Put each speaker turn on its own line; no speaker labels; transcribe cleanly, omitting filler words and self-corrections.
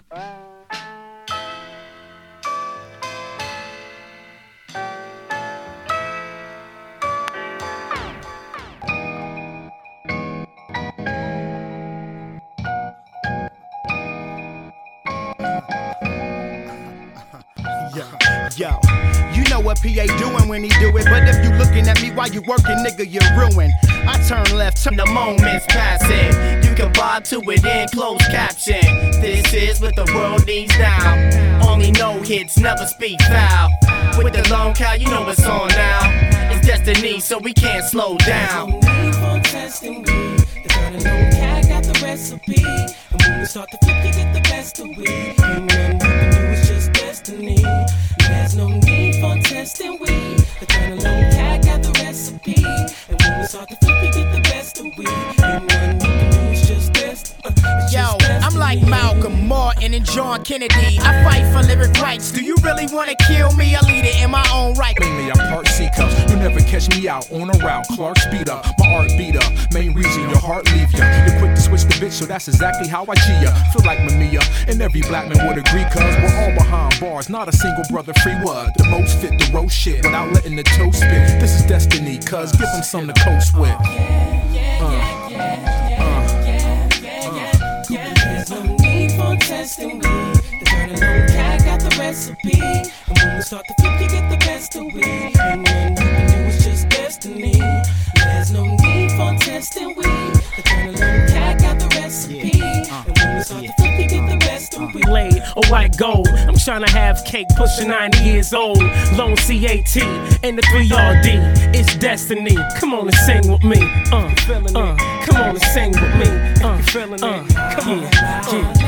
Yo, you know what PA doing when he do it, but if you looking at me while you working, nigga, you're ruined. I turn left, turn the moment's passing. You can vibe to it in closed caption. This is what the world needs now. Only no hits, never speak foul. With the long cow, you know what's on now. It's destiny, so we can't slow down.
No need for testing me. The kind of long cat got the recipe. And when we start to flip, you get the best of we. Ain't nothing we can do, it's just destiny. There's no need for testing we. The kind of long cat got the recipe. And when we start to flip, you get the best of we. Ain't nothing we can do, it's just destiny.
Yo, I'm like Malcolm, Martin, and John Kennedy. I fight for lyric rights. Do you really wanna kill me? I lead it in my own right.
Mainly I'm part C-cups. You never catch me out on a route. Clark speed up, my art beat up. Main reason your heart leave ya. You're quick to switch the bitch, so that's exactly how I G ya. Feel like Mamiya, and every black man would agree, cause we're all behind bars. Not a single brother free what? The most fit the roast shit without letting the toe spit. This is destiny, cause give them something to coast with.
There's no need for testing me. The kind of long cat got the recipe. And when we start to flip, you get the best of we. And when we can do it's just destiny. There's no need for testing we. The kind of long cat got the recipe. And when we start to flip, you get the best of we.
Blade or white gold. I'm trying to have cake pushing 90 years old. Lone CAT and the 3RD. It's destiny. Come on and sing with me. Come on and sing with me. Come on. Yeah.